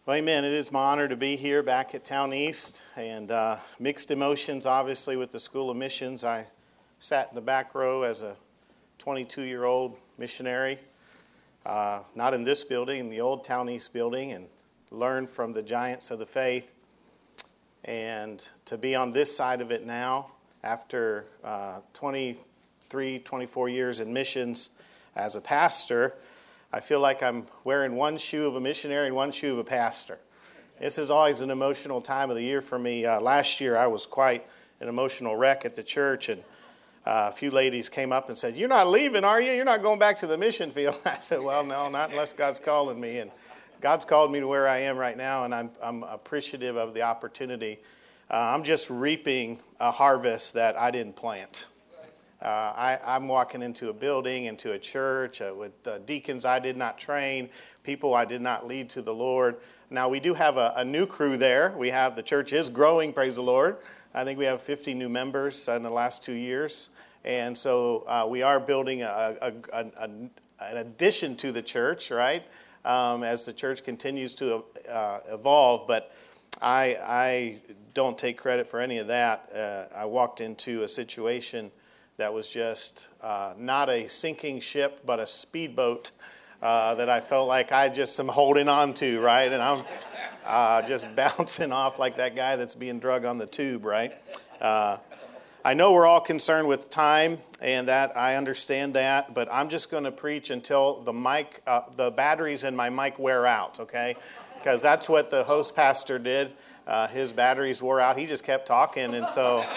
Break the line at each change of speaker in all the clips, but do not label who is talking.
Well, amen. It is my honor to be here back at Town East, and mixed emotions, obviously, with the School of Missions. I sat in the back row as a 22-year-old missionary, not in this building, in the old Town East building, and learned from the giants of the faith. And to be on this side of it now, after 23, 24 years in missions as a pastor, I feel like I'm wearing one shoe of a missionary and one shoe of a pastor. This is always an emotional time of the year for me. Last year I was quite an emotional wreck at the church, and a few ladies came up and said, "You're not leaving, are you? You're not going back to the mission field." I said, "Well, no, not unless God's calling me." And God's called me to where I am right now, and I'm appreciative of the opportunity. I'm just reaping a harvest that I didn't plant. I'm walking into a building, into a church with deacons I did not train, people I did not lead to the Lord. Now, we do have a new crew there. The church is growing, praise the Lord. I think we have 50 new members in the last 2 years. And so we are building an addition to the church, right, as the church continues to evolve. But I don't take credit for any of that. I walked into a situation that was just not a sinking ship, but a speedboat that I felt like I just am holding on to, right? And I'm just bouncing off like that guy that's being drug on the tube, right? I know we're all concerned with time, and that I understand that, but I'm just going to preach until the batteries in my mic wear out, okay? Because that's what the host pastor did. His batteries wore out. He just kept talking, and so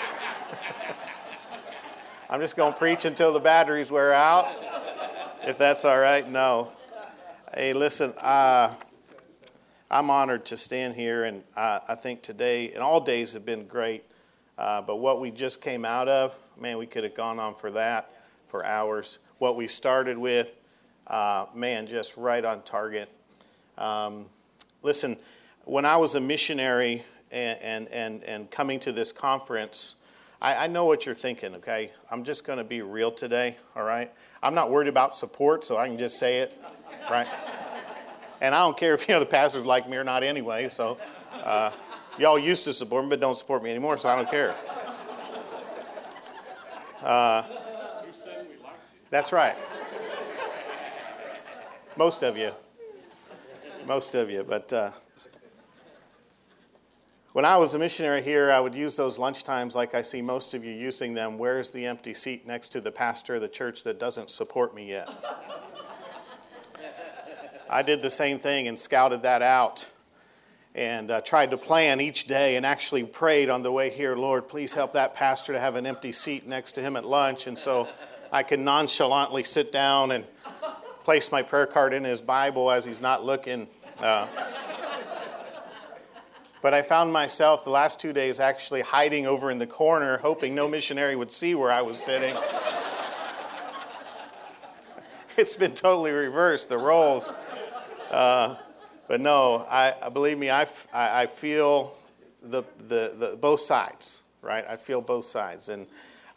I'm just going to preach until the batteries wear out, if that's all right. No. Hey, listen, I'm honored to stand here, and I think today, and all days have been great, but what we just came out of, man, we could have gone on for hours. What we started with, man, just right on target. Listen, when I was a missionary and coming to this conference, I know what you're thinking, okay? I'm just going to be real today, all right? I'm not worried about support, so I can just say it, right? And I don't care if the pastors like me or not anyway, so y'all used to support me, but don't support me anymore, so I don't care. That's right. Most of you, but when I was a missionary here, I would use those lunch times like I see most of you using them. Where's the empty seat next to the pastor of the church that doesn't support me yet? I did the same thing and scouted that out and tried to plan each day and actually prayed on the way here, "Lord, please help that pastor to have an empty seat next to him at lunch." And so I can nonchalantly sit down and place my prayer card in his Bible as he's not looking. But I found myself the last 2 days actually hiding over in the corner, hoping no missionary would see where I was sitting. It's been totally reversed, the roles. But no, believe me, I feel the both sides, right? I feel both sides. And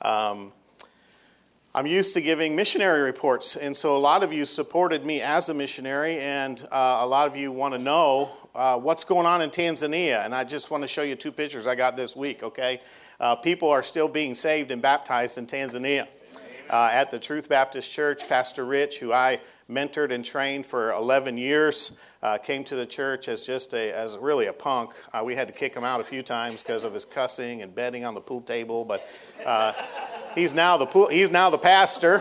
I'm used to giving missionary reports, and so a lot of you supported me as a missionary, and a lot of you want to know what's going on in Tanzania, and I just want to show you 2 pictures I got this week, okay? People are still being saved and baptized in Tanzania. At the Truth Baptist Church, Pastor Rich, who I mentored and trained for 11 years, came to the church as really a punk. We had to kick him out a few times because of his cussing and betting on the pool table, but he's now the pastor.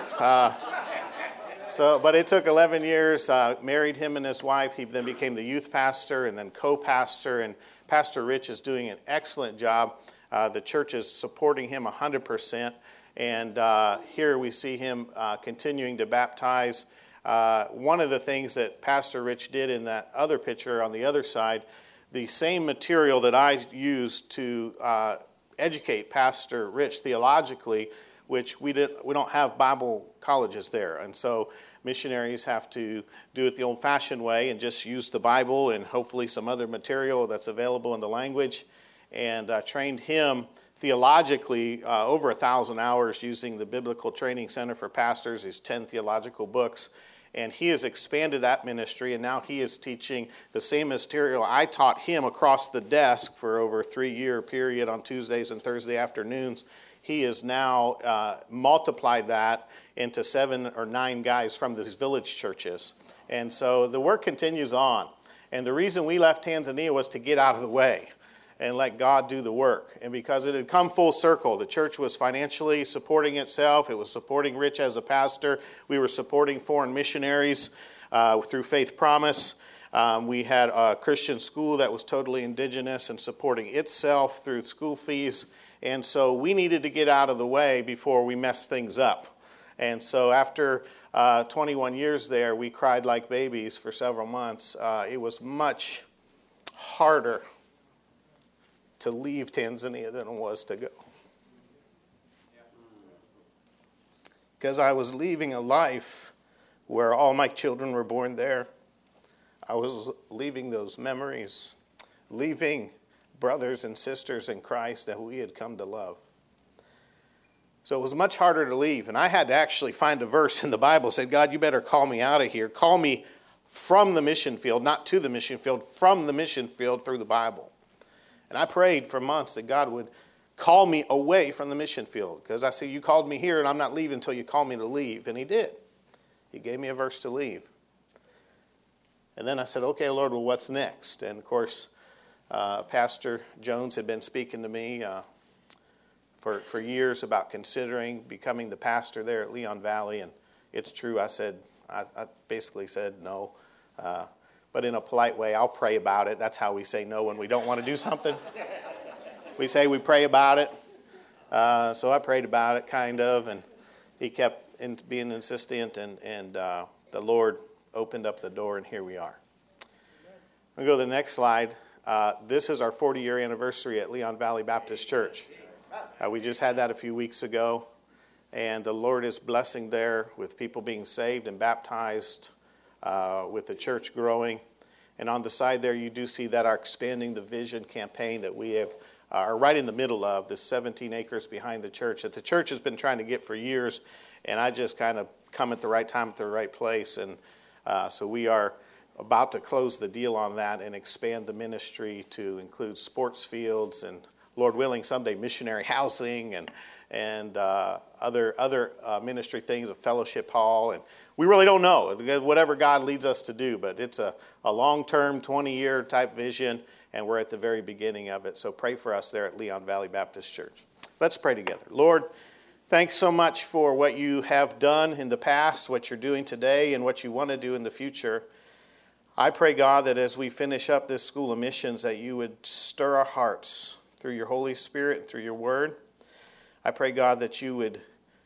But it took 11 years. Married him and his wife. He then became the youth pastor and then co-pastor. And Pastor Rich is doing an excellent job. The church is supporting him 100%. And here we see him continuing to baptize. One of the things that Pastor Rich did in that other picture on the other side, the same material that I used to educate Pastor Rich theologically, which we don't have Bible colleges there. And so missionaries have to do it the old-fashioned way and just use the Bible and hopefully some other material that's available in the language. And trained him theologically over 1,000 hours using the Biblical Training Center for Pastors, his 10 theological books. And he has expanded that ministry, and now he is teaching the same material I taught him across the desk for over a 3-year period on Tuesdays and Thursday afternoons. He has now multiplied that into 7 or 9 guys from these village churches. And so the work continues on. And the reason we left Tanzania was to get out of the way and let God do the work. And because it had come full circle, the church was financially supporting itself. It was supporting Rich as a pastor. We were supporting foreign missionaries through Faith Promise. We had a Christian school that was totally indigenous and supporting itself through school fees. And so we needed to get out of the way before we messed things up. And so after 21 years there, we cried like babies for several months. It was much harder to leave Tanzania than it was to go. Because I was leaving a life where all my children were born there. I was leaving those memories, leaving brothers and sisters in Christ that we had come to love. So it was much harder to leave. And I had to actually find a verse in the Bible that said, God, you better call me out of here. Call me from the mission field, not to the mission field, from the mission field through the Bible. And I prayed for months that God would call me away from the mission field. Because I said, you called me here and I'm not leaving until you call me to leave. And he did. He gave me a verse to leave. And then I said, okay, Lord, well, what's next? And of course, Pastor Jones had been speaking to me for years about considering becoming the pastor there at Leon Valley. And it's true. I basically said no. But in a polite way, I'll pray about it. That's how we say no when we don't want to do something. We say we pray about it. So I prayed about it, kind of, and he kept being insistent, and the Lord opened up the door, and here we are. We'll go to the next slide. This is our 40-year anniversary at Leon Valley Baptist Church. We just had that a few weeks ago, and the Lord is blessing there with people being saved and baptized, with the church growing. And on the side there, you do see that our Expanding the Vision campaign that we are right in the middle of, this 17 acres behind the church that the church has been trying to get for years, and I just kind of come at the right time at the right place. And so we are about to close the deal on that and expand the ministry to include sports fields and, Lord willing, someday missionary housing and other ministry things, a fellowship hall. And we really don't know, whatever God leads us to do, but it's a long-term, 20-year type vision, and we're at the very beginning of it. So pray for us there at Leon Valley Baptist Church. Let's pray together. Lord, thanks so much for what you have done in the past, what you're doing today, and what you want to do in the future. I pray, God, that as we finish up this School of Missions, that you would stir our hearts through your Holy Spirit and through your word. I pray, God, that you would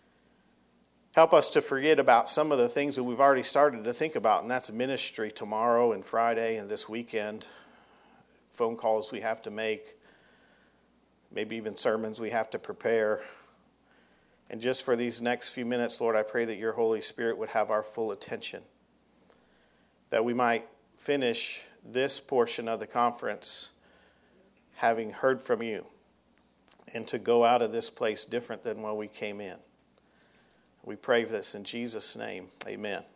help us to forget about some of the things that we've already started to think about, and that's ministry tomorrow and Friday and this weekend, phone calls we have to make, maybe even sermons we have to prepare. And just for these next few minutes, Lord, I pray that your Holy Spirit would have our full attention, that we might finish this portion of the conference having heard from you, and to go out of this place different than when we came in. We pray this in Jesus' name. Amen. Amen.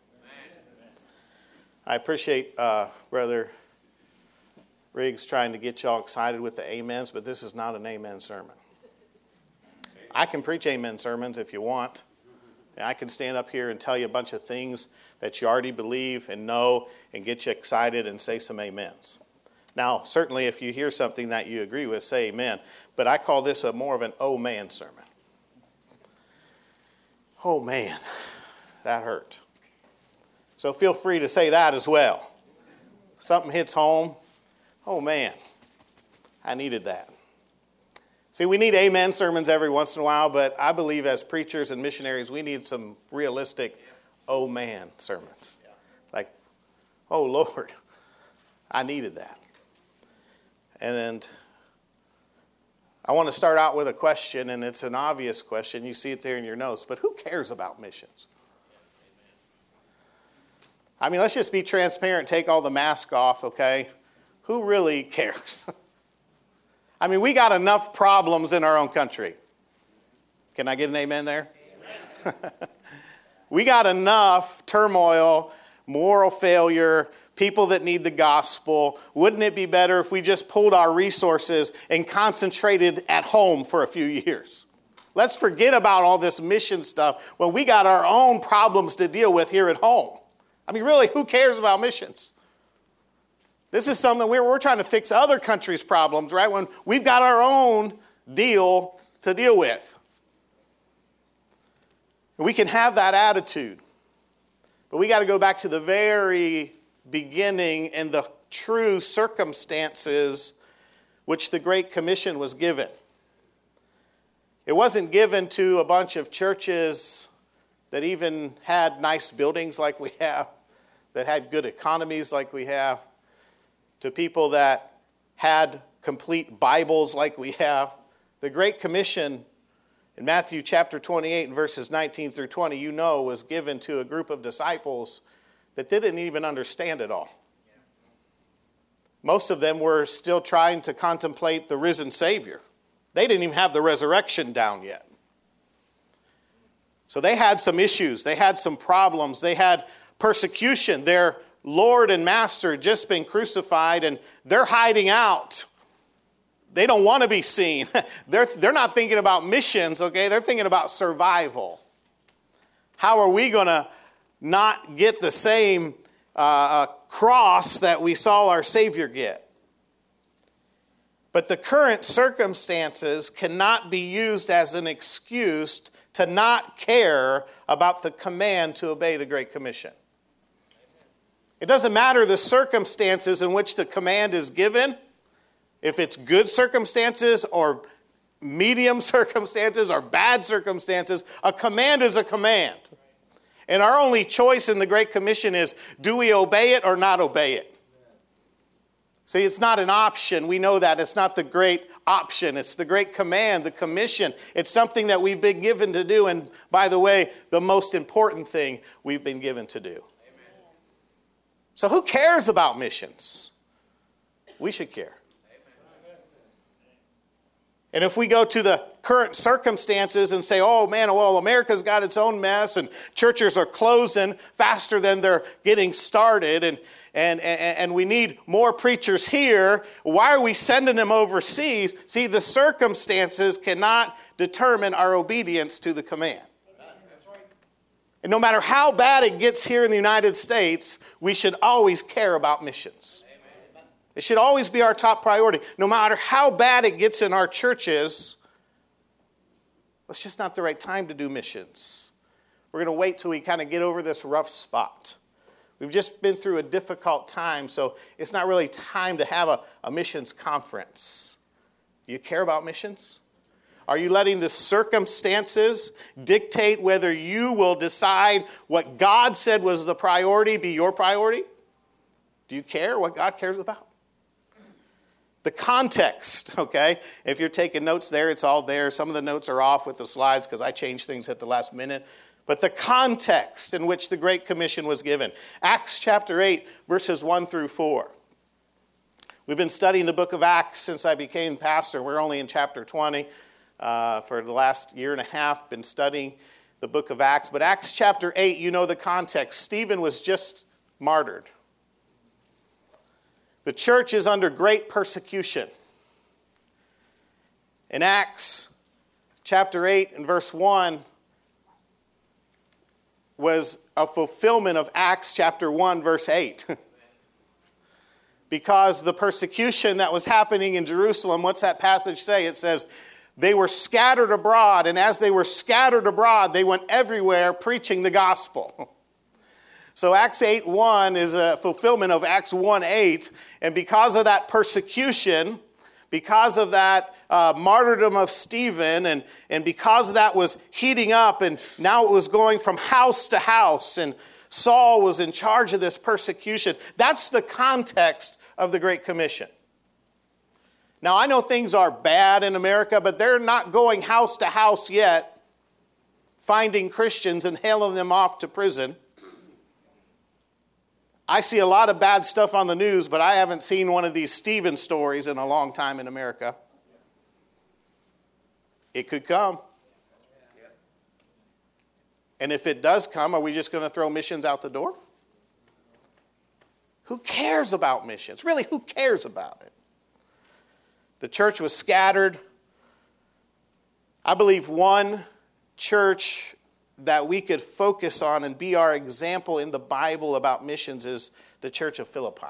I appreciate Brother Riggs trying to get y'all excited with the amens, but this is not an amen sermon. I can preach amen sermons if you want. And I can stand up here and tell you a bunch of things that you already believe and know and get you excited and say some amens. Now, certainly if you hear something that you agree with, say amen. But I call this more of an oh man sermon. Oh man, that hurt. So feel free to say that as well. Something hits home. Oh man, I needed that. See, we need amen sermons every once in a while, but I believe as preachers and missionaries, we need some realistic oh man sermons. Like, oh Lord, I needed that. And I want to start out with a question, and it's an obvious question. You see it there in your notes, but who cares about missions? I mean, let's just be transparent, take all the mask off, okay? Who really cares? I mean, we got enough problems in our own country. Can I get an amen there? Amen. We got enough turmoil moral failure, people that need the gospel. Wouldn't it be better if we just pulled our resources and concentrated at home for a few years? Let's forget about all this mission stuff when we got our own problems to deal with here at home. I mean, really, who cares about missions? This is something we're trying to fix other countries' problems, right? When we've got our own deal to deal with. We can have that attitude. But we got to go back to the very beginning and the true circumstances which the Great Commission was given. It wasn't given to a bunch of churches that even had nice buildings like we have, that had good economies like we have, to people that had complete Bibles like we have. The Great Commission in Matthew chapter 28 and verses 19 through 20, you know, was given to a group of disciples that didn't even understand it all. Most of them were still trying to contemplate the risen Savior. They didn't even have the resurrection down yet. So they had some issues. They had some problems. They had persecution. Their Lord and Master had just been crucified, and they're hiding out. They don't want to be seen. They're not thinking about missions, okay? They're thinking about survival. How are we going to not get the same cross that we saw our Savior get? But the current circumstances cannot be used as an excuse to not care about the command to obey the Great Commission. It doesn't matter the circumstances in which the command is given, if it's good circumstances or medium circumstances or bad circumstances, a command is a command. And our only choice in the Great Commission is, do we obey it or not obey it? See, it's not an option. We know that. It's not the great option. It's the great command, the commission. It's something that we've been given to do. And by the way, the most important thing we've been given to do. Amen. So who cares about missions? We should care. Amen. And if we go to the current circumstances and say, oh man, well, America's got its own mess and churches are closing faster than they're getting started and we need more preachers here. Why are we sending them overseas? See, the circumstances cannot determine our obedience to the command. That's right. And no matter how bad it gets here in the United States, we should always care about missions. Amen. It should always be our top priority. No matter how bad it gets in our churches, it's just not the right time to do missions. We're going to wait till we kind of get over this rough spot. We've just been through a difficult time, so it's not really time to have a missions conference. Do you care about missions? Are you letting the circumstances dictate whether you will decide what God said was the priority be your priority? Do you care what God cares about? The context, okay? If you're taking notes there, it's all there. Some of the notes are off with the slides because I changed things at the last minute. But the context in which the Great Commission was given. Acts chapter 8, verses 1 through 4. We've been studying the book of Acts since I became pastor. We're only in chapter 20. For the last year and a half, been studying the book of Acts. But Acts chapter 8, you know the context. Stephen was just martyred. The church is under great persecution. In Acts chapter 8 and verse 1, was a fulfillment of Acts chapter 1, verse 8. Because the persecution that was happening in Jerusalem, what's that passage say? It says, they were scattered abroad, and as they were scattered abroad, they went everywhere preaching the gospel. So Acts 8:1 is a fulfillment of Acts 1:8, and because of that persecution, because of that martyrdom of Stephen, and because that was heating up, and now it was going from house to house, and Saul was in charge of this persecution. That's the context of the Great Commission. Now, I know things are bad in America, but they're not going house to house yet, finding Christians and hailing them off to prison. I see a lot of bad stuff on the news, but I haven't seen one of these Stephen stories in a long time in America. It could come. And if it does come, are we just going to throw missions out the door? Who cares about missions? Really, who cares about it? The church was scattered. I believe one church that we could focus on and be our example in the Bible about missions is the church of Philippi.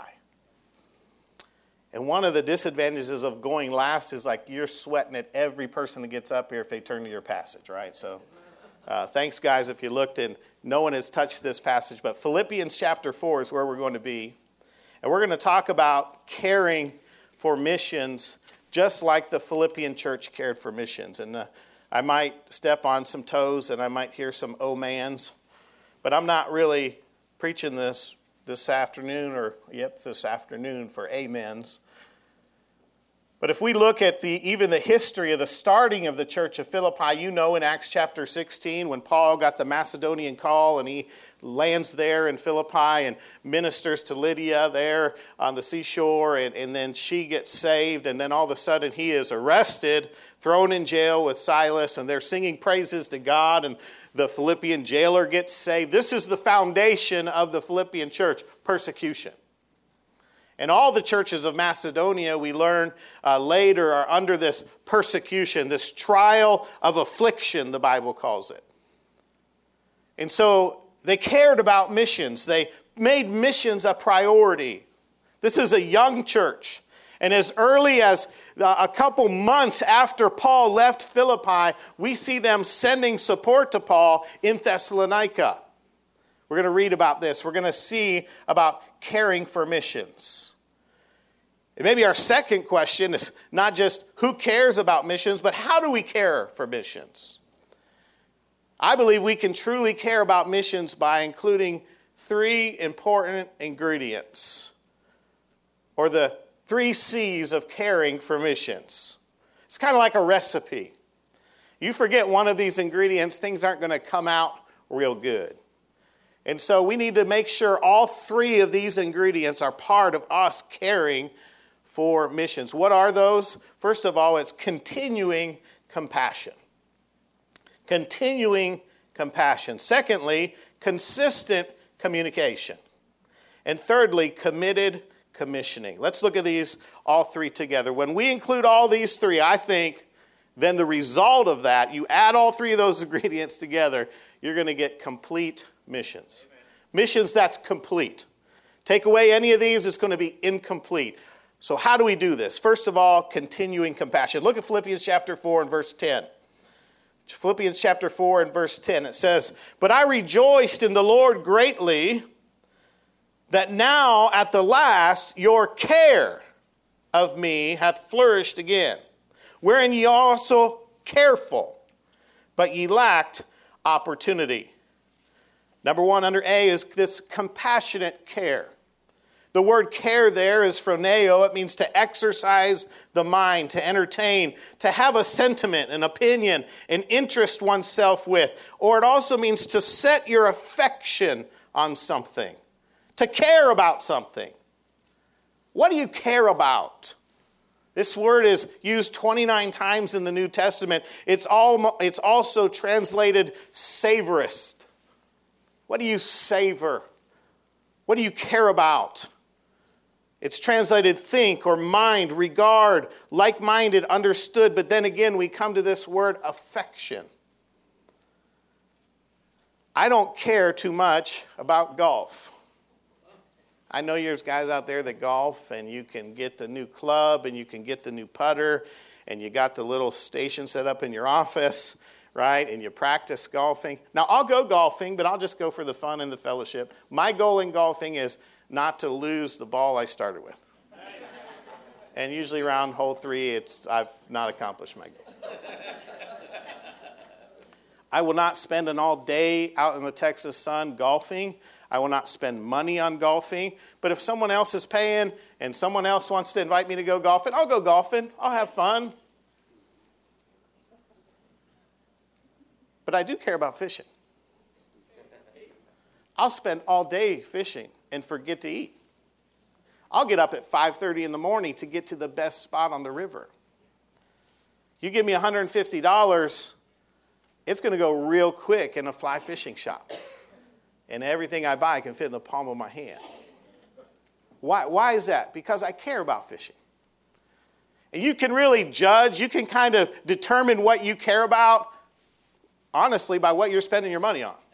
And one of the disadvantages of going last is like you're sweating at every person that gets up here if they turn to your passage, right? So thanks, guys, if you looked, and no one has touched this passage, but Philippians chapter 4 is where we're going to be. And we're going to talk about caring for missions just like the Philippian church cared for missions. And I might step on some toes and I might hear some oh mans, but I'm not really preaching this afternoon this afternoon for amens. But if we look at even the history of the starting of the church of Philippi, you know in Acts chapter 16 when Paul got the Macedonian call and he lands there in Philippi and ministers to Lydia there on the seashore, and then she gets saved, and then all of a sudden he is arrested, thrown in jail with Silas, and they're singing praises to God, and the Philippian jailer gets saved. This is the foundation of the Philippian church, persecution. And all the churches of Macedonia, we learn later, are under this persecution, this trial of affliction, the Bible calls it. And so they cared about missions. They made missions a priority. This is a young church. And as early as a couple months after Paul left Philippi, we see them sending support to Paul in Thessalonica. We're going to read about this. We're going to see about caring for missions. And maybe our second question is not just who cares about missions, but how do we care for missions? I believe we can truly care about missions by including 3 important ingredients, or the 3 C's of caring for missions. It's kind of like a recipe. You forget one of these ingredients, things aren't going to come out real good. And so we need to make sure all 3 of these ingredients are part of us caring for missions. What are those? First of all, it's continuing compassion. Continuing compassion. Secondly, consistent communication. And thirdly, committed commissioning. Let's look at these all 3 together. When we include all these 3, I think then the result of that, you add all 3 of those ingredients together, you're going to get complete missions. Amen. Missions that's complete. Take away any of these, it's going to be incomplete. So how do we do this? First of all, continuing compassion. Look at Philippians chapter 4 and verse 10. Philippians chapter 4 and verse 10. It says, "But I rejoiced in the Lord greatly that now at the last your care of me hath flourished again, wherein ye also careful, but ye lacked opportunity." Number 1 under A is this compassionate care. The word care there is phroneo. It means to exercise the mind, to entertain, to have a sentiment, an opinion, an interest oneself with. Or it also means to set your affection on something, to care about something. What do you care about? This word is used 29 times in the New Testament. It's also translated savorist. What do you savor? What do you care about? It's translated think or mind, regard, like-minded, understood. But then again, we come to this word affection. I don't care too much about golf. I know there's guys out there that golf, and you can get the new club, and you can get the new putter, and you got the little station set up in your office, right? And you practice golfing. Now, I'll go golfing, but I'll just go for the fun and the fellowship. My goal in golfing is not to lose the ball I started with. And usually around hole 3, I've not accomplished my goal. I will not spend an all day out in the Texas sun golfing. I will not spend money on golfing. But if someone else is paying and someone else wants to invite me to go golfing, I'll go golfing. I'll have fun. But I do care about fishing. I'll spend all day fishing and forget to eat. I'll get up at 5:30 in the morning to get to the best spot on the river. You give me $150, it's going to go real quick in a fly fishing shop. And everything I buy can fit in the palm of my hand. Why is that? Because I care about fishing. And you can really judge, you can kind of determine what you care about, honestly, by what you're spending your money on.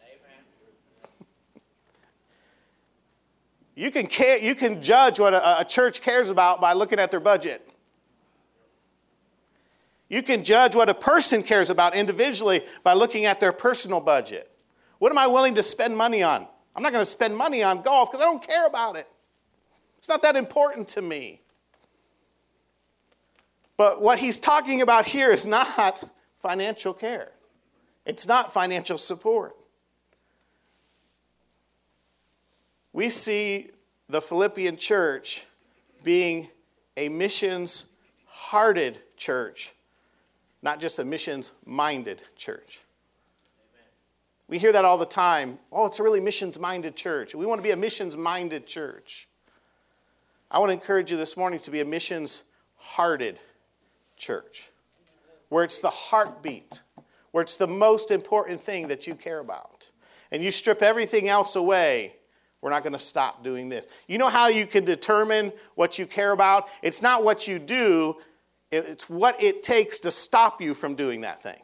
You can judge what a church cares about by looking at their budget. You can judge what a person cares about individually by looking at their personal budget. What am I willing to spend money on? I'm not going to spend money on golf because I don't care about it. It's not that important to me. But what he's talking about here is not financial care. It's not financial support. We see the Philippian church being a missions-hearted church, not just a missions-minded church. Amen. We hear that all the time. Oh, it's a really missions-minded church. We want to be a missions-minded church. I want to encourage you this morning to be a missions-hearted church, where it's the heartbeat, where it's the most important thing that you care about. And you strip everything else away, we're not going to stop doing this. You know how you can determine what you care about? It's not what you do, it's what it takes to stop you from doing that thing.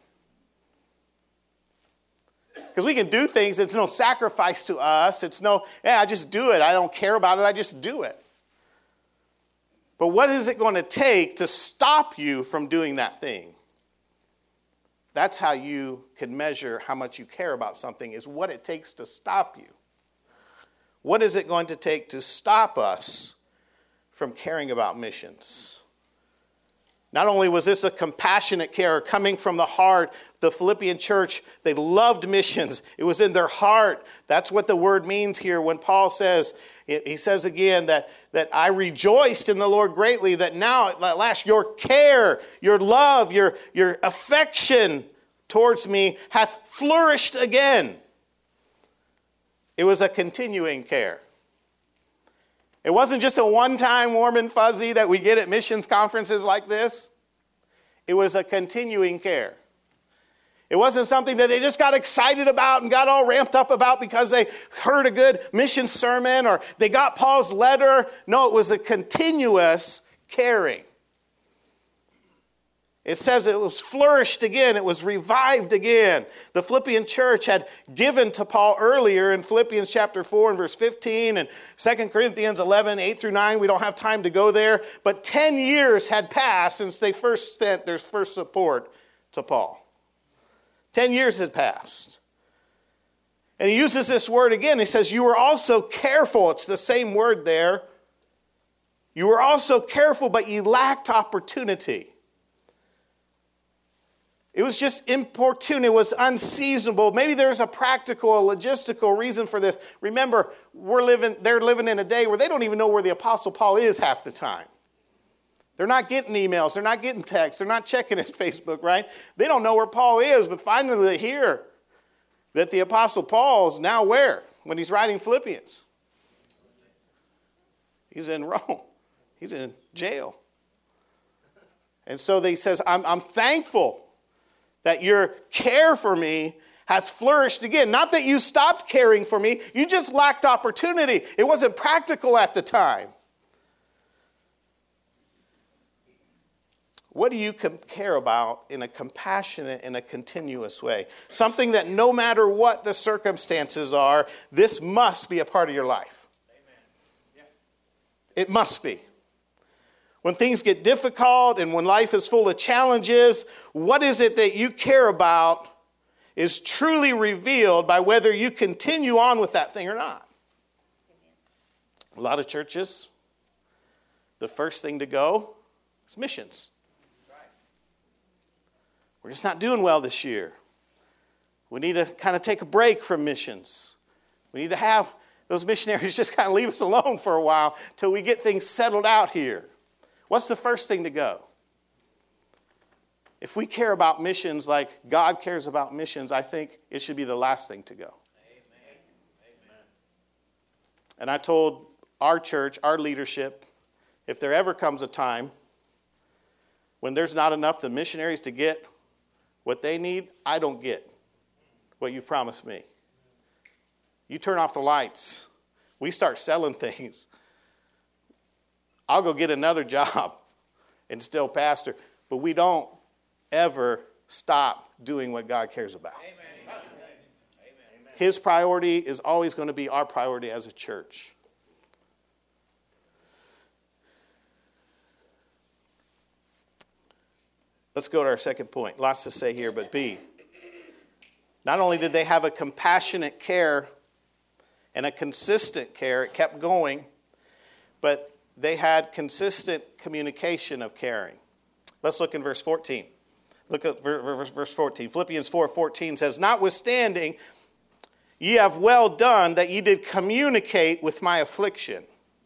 Because we can do things, it's no sacrifice to us. It's I just do it. I don't care about it, I just do it. But what is it going to take to stop you from doing that thing? That's how you can measure how much you care about something, is what it takes to stop you. What is it going to take to stop us from caring about missions? Not only was this a compassionate care coming from the heart, the Philippian church, they loved missions. It was in their heart. That's what the word means here when Paul says, he says again that I rejoiced in the Lord greatly, that now at last your care, your love, your affection towards me hath flourished again. It was a continuing care. It wasn't just a one-time warm and fuzzy that we get at missions conferences like this. It was a continuing care. It wasn't something that they just got excited about and got all ramped up about because they heard a good mission sermon or they got Paul's letter. No, it was a continuous caring. It says it was flourished again. It was revived again. The Philippian church had given to Paul earlier in Philippians chapter 4 and verse 15 and 2 Corinthians 11, 8 through 9. We don't have time to go there. But 10 years had passed since they first sent their first support to Paul. 10 years had passed. And he uses this word again. He says, you were also careful. It's the same word there. You were also careful, but you lacked opportunity. It was just importune. It was unseasonable. Maybe there's a practical, a logistical reason for this. Remember, they're living in a day where they don't even know where the Apostle Paul is half the time. They're not getting emails. They're not getting texts. They're not checking his Facebook, right? They don't know where Paul is, but finally they hear that the Apostle Paul is now where? When he's writing Philippians. He's in Rome. He's in jail. And so he says, I'm thankful that your care for me has flourished again. Not that you stopped caring for me. You just lacked opportunity. It wasn't practical at the time. What do you care about in a compassionate and a continuous way? Something that no matter what the circumstances are, this must be a part of your life. Amen. Yeah. It must be. When things get difficult and when life is full of challenges, what is it that you care about is truly revealed by whether you continue on with that thing or not. A lot of churches, the first thing to go is missions. We're just not doing well this year. We need to kind of take a break from missions. We need to have those missionaries just kind of leave us alone for a while till we get things settled out here. What's the first thing to go? If we care about missions like God cares about missions, I think it should be the last thing to go. Amen. Amen. And I told our church, our leadership, if there ever comes a time when there's not enough the missionaries to get what they need, I don't get what you've promised me. You turn off the lights. We start selling things. I'll go get another job and still pastor. But we don't ever stop doing what God cares about. Amen. His priority is always going to be our priority as a church. Let's go to our second point. Lots to say here, but B. Not only did they have a compassionate care and a consistent care, it kept going, but they had consistent communication of caring. Let's look in verse 14. Look at verse 14. Philippians 4:14 says, "Notwithstanding, ye have well done that ye did communicate with my affliction.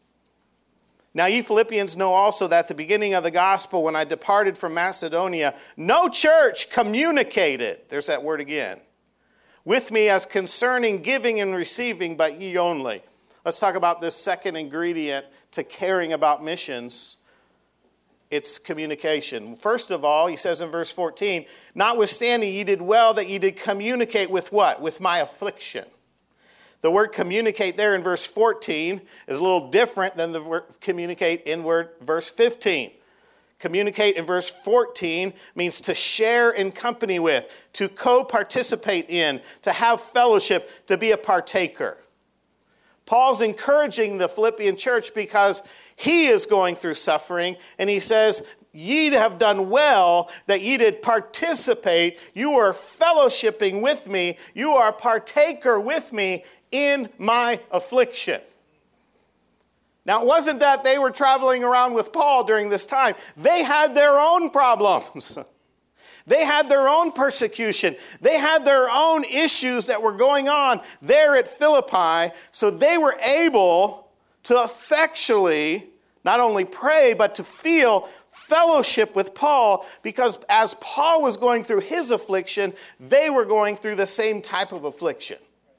Now ye Philippians know also that at the beginning of the gospel, when I departed from Macedonia, no church communicated," there's that word again, "with me as concerning giving and receiving, but ye only." Let's talk about this second ingredient to caring about missions. It's communication. First of all, he says in verse 14, "Notwithstanding, ye did well that ye did communicate with what? With my affliction." The word communicate there in verse 14 is a little different than the word communicate in verse 15. Communicate in verse 14 means to share in company with, to co-participate in, to have fellowship, to be a partaker. Paul's encouraging the Philippian church because he is going through suffering, and he says, ye have done well that ye did participate. You are fellowshipping with me. You are a partaker with me in my affliction. Now, it wasn't that they were traveling around with Paul during this time. They had their own problems. They had their own persecution. They had their own issues that were going on there at Philippi. So they were able to effectually not only pray, but to feel fellowship with Paul, because as Paul was going through his affliction, they were going through the same type of affliction.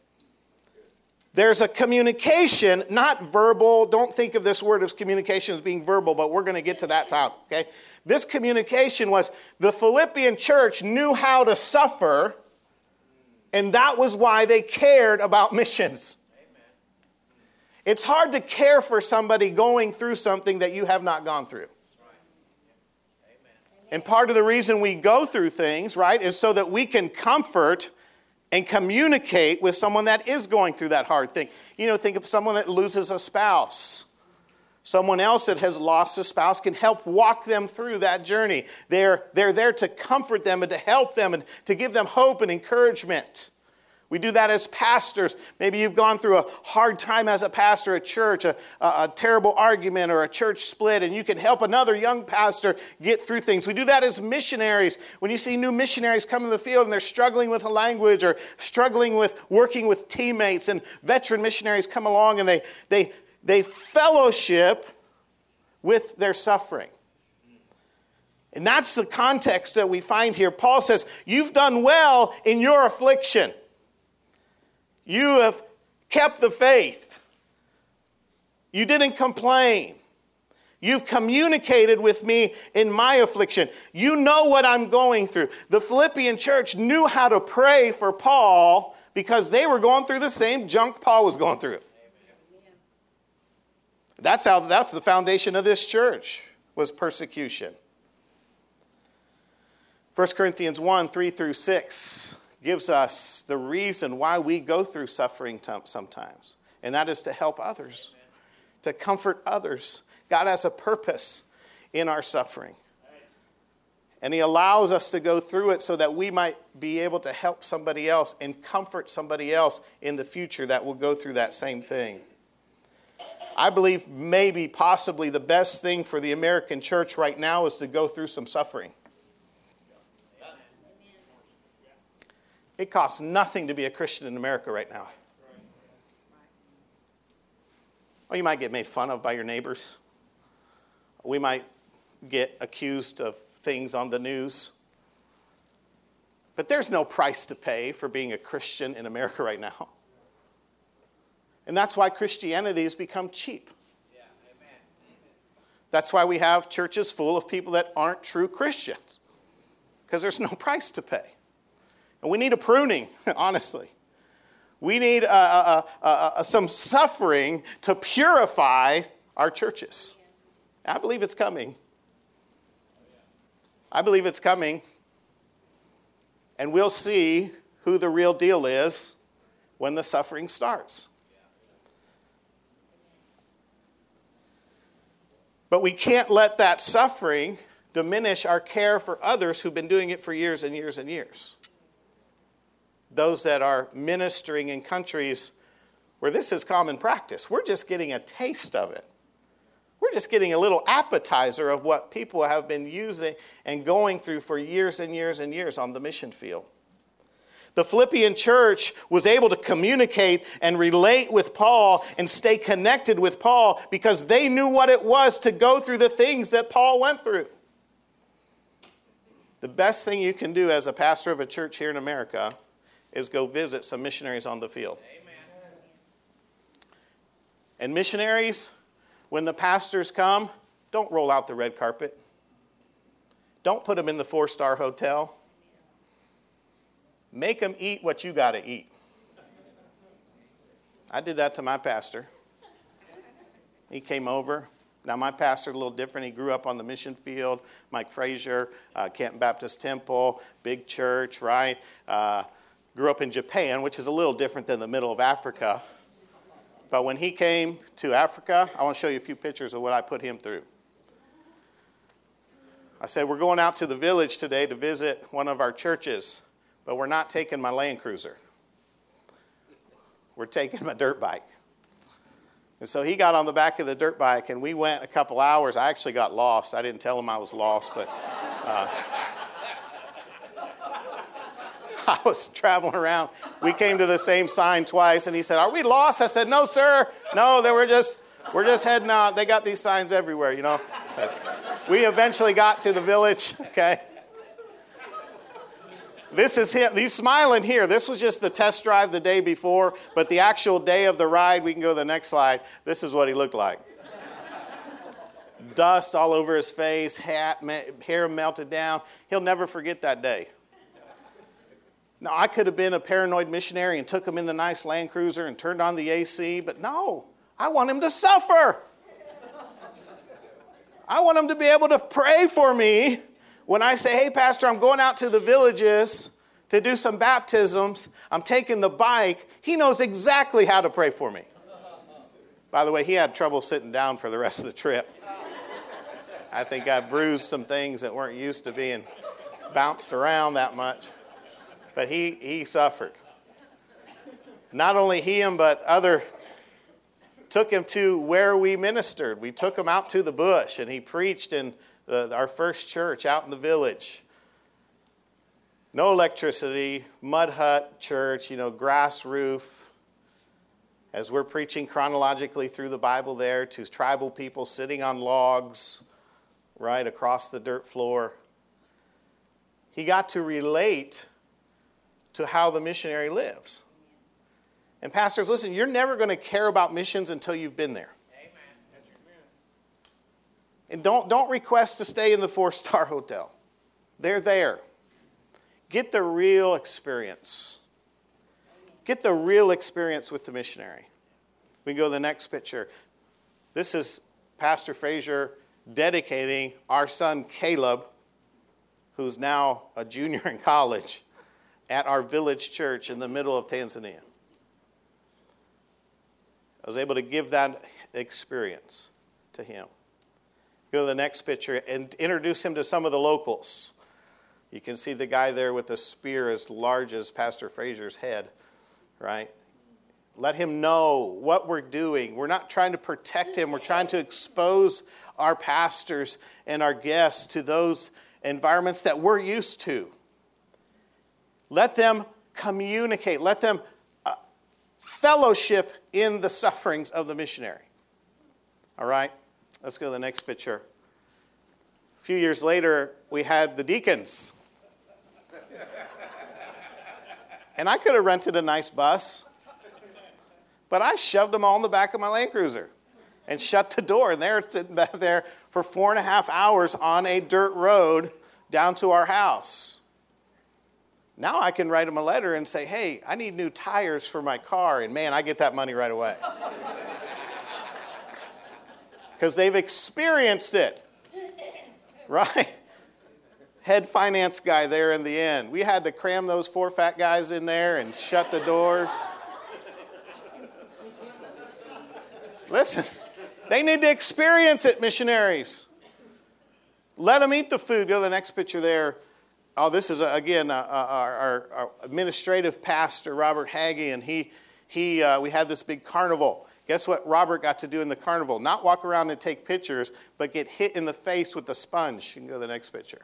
There's a communication, not verbal. Don't think of this word of communication as being verbal, but we're going to get to that topic, okay? This communication was the Philippian church knew how to suffer, and that was why they cared about missions. Amen. It's hard to care for somebody going through something that you have not gone through. Right. And part of the reason we go through things, right, is so that we can comfort and communicate with someone that is going through that hard thing. You know, think of someone that loses a spouse. Someone else that has lost a spouse can help walk them through that journey. They're there to comfort them and to help them and to give them hope and encouragement. We do that as pastors. Maybe you've gone through a hard time as a pastor at church, a terrible argument or a church split, and you can help another young pastor get through things. We do that as missionaries. When you see new missionaries come in the field and they're struggling with a language or struggling with working with teammates, and veteran missionaries come along and they fellowship with their suffering. And that's the context that we find here. Paul says, you've done well in your affliction. You have kept the faith. You didn't complain. You've communicated with me in my affliction. You know what I'm going through. The Philippian church knew how to pray for Paul because they were going through the same junk Paul was going through. That's the foundation of this church, was persecution. 1 Corinthians 1, 3 through 6 gives us the reason why we go through suffering sometimes. And that is to help others, to comfort others. God has a purpose in our suffering. And he allows us to go through it so that we might be able to help somebody else and comfort somebody else in the future that will go through that same thing. I believe maybe, possibly, the best thing for the American church right now is to go through some suffering. It costs nothing to be a Christian in America right now. Oh, you might get made fun of by your neighbors. We might get accused of things on the news. But there's no price to pay for being a Christian in America right now. And that's why Christianity has become cheap. Yeah, amen. That's why we have churches full of people that aren't true Christians. Because there's no price to pay. And we need a pruning, honestly. We need some suffering to purify our churches. I believe it's coming. I believe it's coming. And we'll see who the real deal is when the suffering starts. But we can't let that suffering diminish our care for others who've been doing it for years and years and years. Those that are ministering in countries where this is common practice. We're just getting a taste of it. We're just getting a little appetizer of what people have been using and going through for years and years and years on the mission field. The Philippian church was able to communicate and relate with Paul and stay connected with Paul because they knew what it was to go through the things that Paul went through. The best thing you can do as a pastor of a church here in America is go visit some missionaries on the field. Amen. And missionaries, when the pastors come, don't roll out the red carpet. Don't put them in the 4-star hotel. Make them eat what you got to eat. I did that to my pastor. He came over. Now, my pastor's a little different. He grew up on the mission field. Mike Frazier, Canton Baptist Temple, big church, right? Grew up in Japan, which is a little different than the middle of Africa. But when he came to Africa, I want to show you a few pictures of what I put him through. I said, we're going out to the village today to visit one of our churches. But we're not taking my Land Cruiser. We're taking my dirt bike. And so he got on the back of the dirt bike, and we went a couple hours. I actually got lost. I didn't tell him I was lost, but I was traveling around. We came to the same sign twice, and he said, "Are we lost?" I said, "No, sir. No, we're just heading out. They got these signs everywhere, you know." But we eventually got to the village, okay? This is him. He's smiling here. This was just the test drive the day before, but the actual day of the ride, we can go to the next slide. This is what he looked like. Dust all over his face, hair melted down. He'll never forget that day. Now, I could have been a paranoid missionary and took him in the nice Land Cruiser and turned on the AC, but no, I want him to suffer. I want him to be able to pray for me. When I say, "Hey, Pastor, I'm going out to the villages to do some baptisms. I'm taking the bike," he knows exactly how to pray for me. By the way, he had trouble sitting down for the rest of the trip. I think I bruised some things that weren't used to being bounced around that much. But he suffered. Not only him, but took him to where we ministered. We took him out to the bush, and he preached in our first church out in the village. No electricity, mud hut church, grass roof. As we're preaching chronologically through the Bible there to tribal people sitting on logs right across the dirt floor. He got to relate to how the missionary lives. And pastors, listen, you're never going to care about missions until you've been there. And don't request to stay in the 4-star hotel. They're there. Get the real experience. Get the real experience with the missionary. We can go to the next picture. This is Pastor Frazier dedicating our son Caleb, who's now a junior in college, at our village church in the middle of Tanzania. I was able to give that experience to him. Go to the next picture and introduce him to some of the locals. You can see the guy there with a spear as large as Pastor Frazier's head, right? Let him know what we're doing. We're not trying to protect him. We're trying to expose our pastors and our guests to those environments that we're used to. Let them communicate. Let them fellowship in the sufferings of the missionary. All right? Let's go to the next picture. A few years later, we had the deacons. And I could have rented a nice bus, but I shoved them all in the back of my Land Cruiser and shut the door. And they're sitting back there for 4.5 hours on a dirt road down to our house. Now I can write them a letter and say, "Hey, I need new tires for my car." And man, I get that money right away. because they've experienced it. Right? Head finance guy there in the end. We had to cram those 4 fat guys in there and shut the doors. Listen, they need to experience it, missionaries. Let them eat the food. Go to the next picture there. Oh, this is, again, our administrative pastor, Robert Hagee, and we had this big carnival. Guess what Robert got to do in the carnival? Not walk around and take pictures, but get hit in the face with the sponge. You can go to the next picture.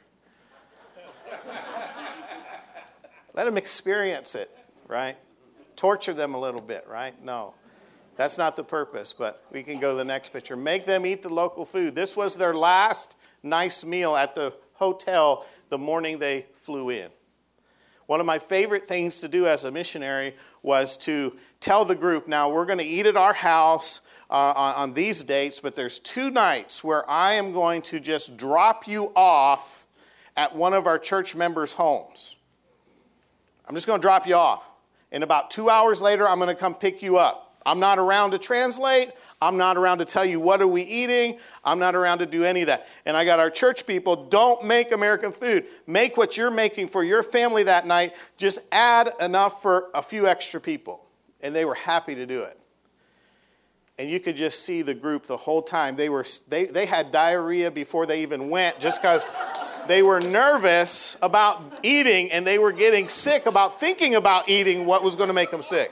Let them experience it, right? Torture them a little bit, right? No, that's not the purpose, but we can go to the next picture. Make them eat the local food. This was their last nice meal at the hotel the morning they flew in. One of my favorite things to do as a missionary was to tell the group, now we're going to eat at our house on these dates, but there's 2 nights where I am going to just drop you off at one of our church members' homes. I'm just going to drop you off. And about 2 hours later, I'm going to come pick you up. I'm not around to translate. I'm not around to tell you what are we eating. I'm not around to do any of that. And I got our church people, don't make American food. Make what you're making for your family that night. Just add enough for a few extra people. And they were happy to do it. And you could just see the group the whole time. They had diarrhea before they even went just because they were nervous about eating and they were getting sick about thinking about eating what was going to make them sick.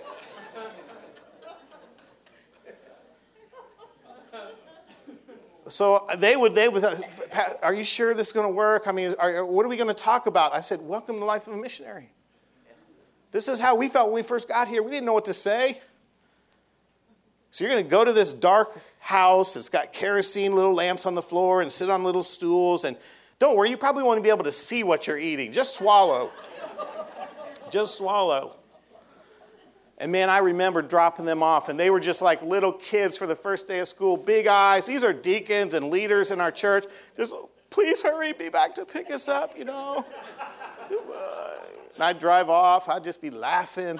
So they would, are you sure this is going to work? I mean, what are we going to talk about? I said, welcome to the life of a missionary. This is how we felt when we first got here. We didn't know what to say. So you're going to go to this dark house. It's got kerosene little lamps on the floor and sit on little stools. And don't worry, you probably won't be able to see what you're eating. Just swallow. Just swallow. And man, I remember dropping them off, and they were just like little kids for the first day of school, big eyes. These are deacons and leaders in our church. Just, please hurry, be back to pick us up, you know. And I'd drive off. I'd just be laughing.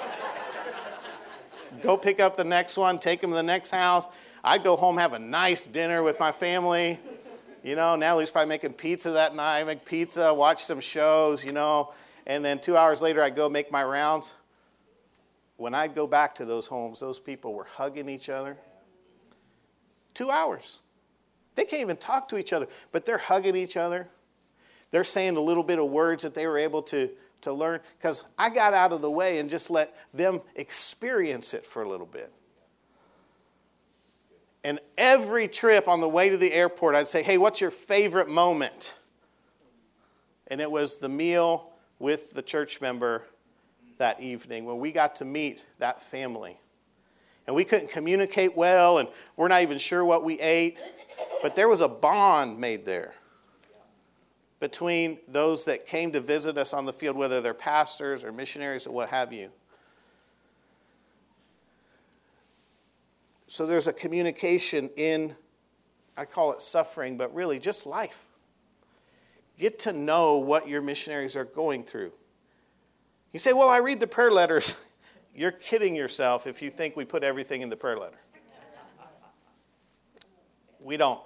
Go pick up the next one, take them to the next house. I'd go home, have a nice dinner with my family. You know, Natalie's probably making pizza that night, make pizza, watch some shows, you know. And then 2 hours later, I'd go make my rounds. When I'd go back to those homes, those people were hugging each other. 2 hours. They can't even talk to each other, but they're hugging each other. They're saying a little bit of words that they were able to learn, because I got out of the way and just let them experience it for a little bit. And every trip on the way to the airport, I'd say, hey, what's your favorite moment? And it was the meal with the church member that evening when we got to meet that family. And we couldn't communicate well, and we're not even sure what we ate, but there was a bond made there between those that came to visit us on the field, whether they're pastors or missionaries or what have you. So there's a communication in, I call it suffering, but really just life. Get to know what your missionaries are going through. You say, well, I read the prayer letters. You're kidding yourself if you think we put everything in the prayer letter. We don't.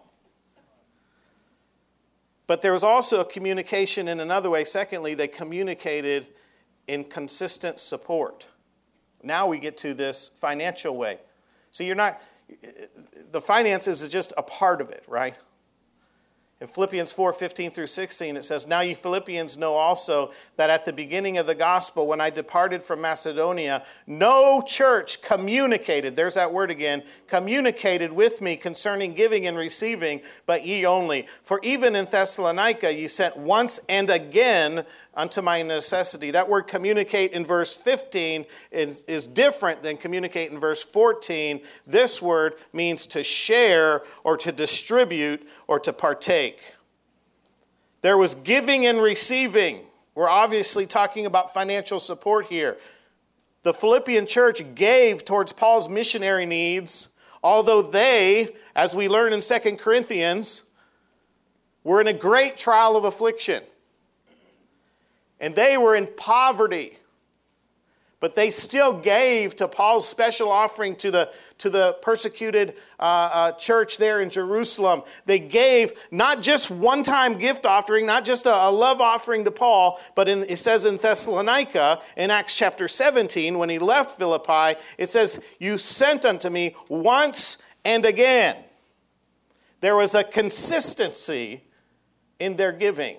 But there was also a communication in another way. Secondly, they communicated in consistent support. Now we get to this financial way. See, the finances is just a part of it, right? In Philippians 4:15 through 16, it says, now you Philippians know also that at the beginning of the gospel, when I departed from Macedonia, no church communicated, there's that word again, communicated with me concerning giving and receiving, but ye only. For even in Thessalonica ye sent once and again unto my necessity. That word communicate in verse 15 is different than communicate in verse 14. This word means to share or to distribute or to partake. There was giving and receiving. We're obviously talking about financial support here. The Philippian church gave towards Paul's missionary needs, although they, as we learn in 2 Corinthians, were in a great trial of affliction. And they were in poverty. But they still gave to Paul's special offering to the persecuted church there in Jerusalem. They gave not just one-time gift offering, not just a love offering to Paul, but it says in Thessalonica, in Acts chapter 17, when he left Philippi, it says, "You sent unto me once and again." There was a consistency in their giving.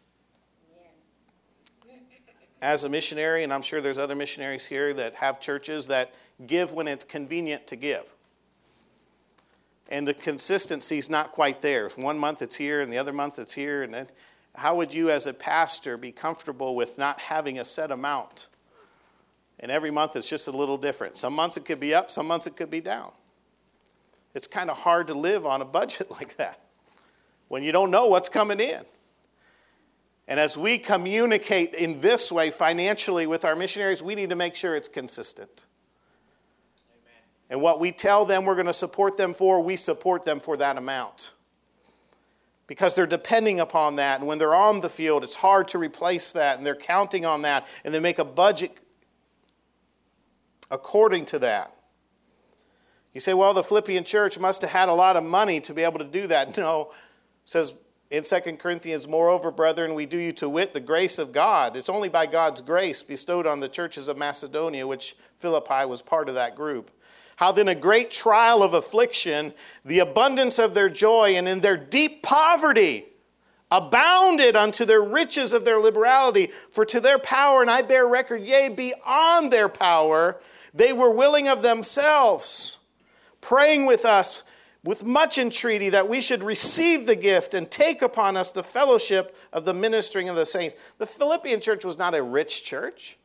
As a missionary, and I'm sure there's other missionaries here that have churches that give when it's convenient to give. And the consistency is not quite there. One month it's here and the other month it's here. And then how would you as a pastor be comfortable with not having a set amount? And every month it's just a little different. Some months it could be up, some months it could be down. It's kind of hard to live on a budget like that when you don't know what's coming in. And as we communicate in this way financially with our missionaries, we need to make sure it's consistent. Amen. And what we tell them we're going to support them for, we support them for that amount. Because they're depending upon that. And when they're on the field, it's hard to replace that. And they're counting on that. And they make a budget according to that. You say, well, the Philippian church must have had a lot of money to be able to do that. No, it says in 2 Corinthians, "Moreover, brethren, we do you to wit the grace of God." It's only by God's grace bestowed on the churches of Macedonia, which Philippi was part of that group. "How then a great trial of affliction, the abundance of their joy, and in their deep poverty, abounded unto their riches of their liberality. For to their power, and I bear record, yea, beyond their power, they were willing of themselves, praying with us, with much entreaty, that we should receive the gift and take upon us the fellowship of the ministering of the saints." The Philippian church was not a rich church.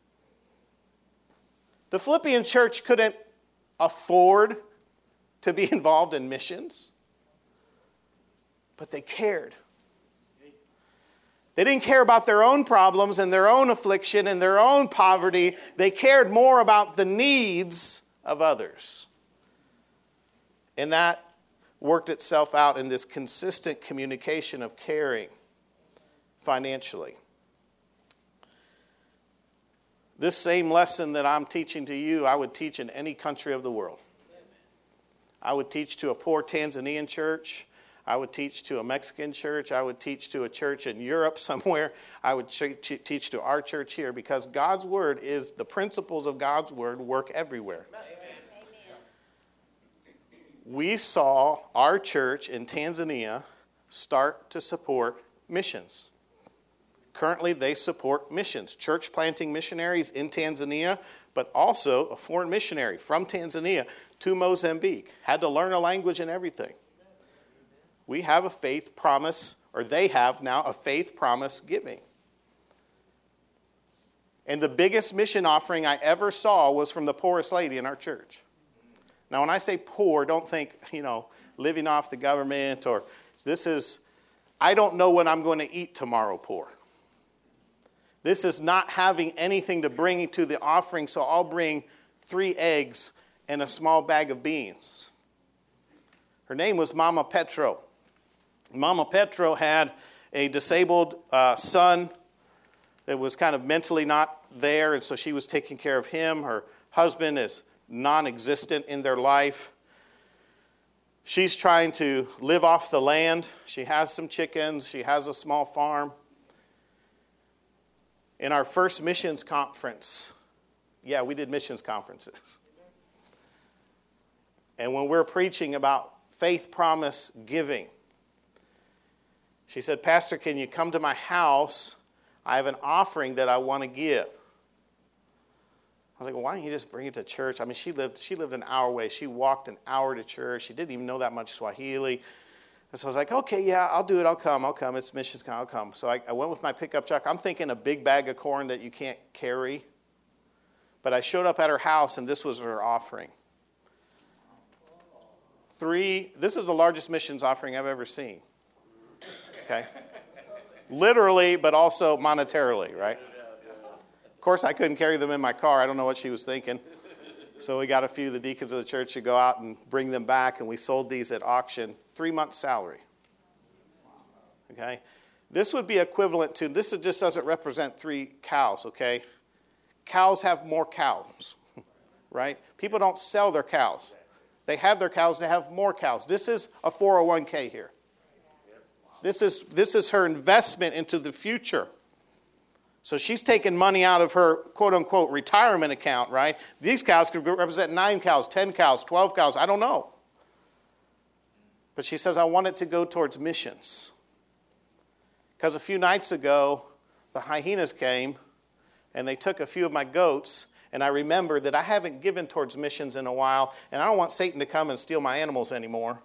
The Philippian church couldn't afford to be involved in missions, but they cared. They didn't care about their own problems and their own affliction and their own poverty. They cared more about the needs of others. And that worked itself out in this consistent communication of caring financially. This same lesson that I'm teaching to you, I would teach in any country of the world. I would teach to a poor Tanzanian church. I would teach to a Mexican church. I would teach to a church in Europe somewhere. I would teach to our church here, because God's word is, the principles of God's word work everywhere. Amen. We saw our church in Tanzania start to support missions. Currently, they support missions, church planting missionaries in Tanzania, but also a foreign missionary from Tanzania to Mozambique. Had to learn a language and everything. We have a faith promise, or they have now a faith promise giving. And the biggest mission offering I ever saw was from the poorest lady in our church. Now, when I say poor, don't think, living off the government, or this is, I don't know what I'm going to eat tomorrow poor. This is not having anything to bring to the offering, so I'll bring 3 eggs and a small bag of beans. Her name was Mama Petro. Mama Petro had a disabled son that was kind of mentally not there, and so she was taking care of him. Her husband is non-existent in their life. She's trying to live off the land. She has some chickens. She has a small farm. In our first missions conference, we did missions conferences. And when we're preaching about faith promise giving, she said, "Pastor, can you come to my house? I have an offering that I want to give." I was like, "Well, why don't you just bring it to church?" I mean, she lived an hour away. She walked an hour to church. She didn't even know that much Swahili. And so I was like, "Okay, yeah, I'll do it. I'll come. It's missions. I'll come." So I went with my pickup truck. I'm thinking a big bag of corn that you can't carry. But I showed up at her house, and this was her offering. This is the largest missions offering I've ever seen. Okay? Literally, but also monetarily, right? Of course, I couldn't carry them in my car. I don't know what she was thinking. So we got a few of the deacons of the church to go out and bring them back, and we sold these at auction. 3 months' salary. Okay? This would be equivalent to, this just doesn't represent 3 cows, okay? cows have more cows, right? People don't sell their cows. They have their cows to have more cows. This is a 401k here. This is her investment into the future. So she's taking money out of her quote-unquote retirement account, right? These cows could represent 9 cows, 10 cows, 12 cows. I don't know. But she says, I want it to go towards missions. Because a few nights ago, the hyenas came, and they took a few of my goats, and I remembered that I haven't given towards missions in a while, and I don't want Satan to come and steal my animals anymore.